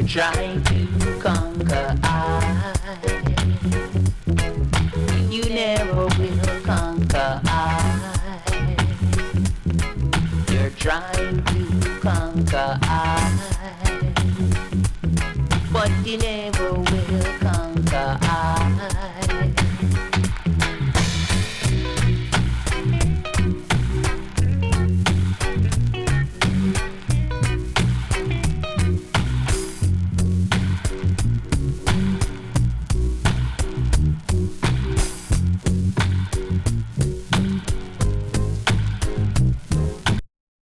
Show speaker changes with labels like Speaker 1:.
Speaker 1: You're trying to conquer I. You never will conquer I. You're trying to conquer I. But you never will.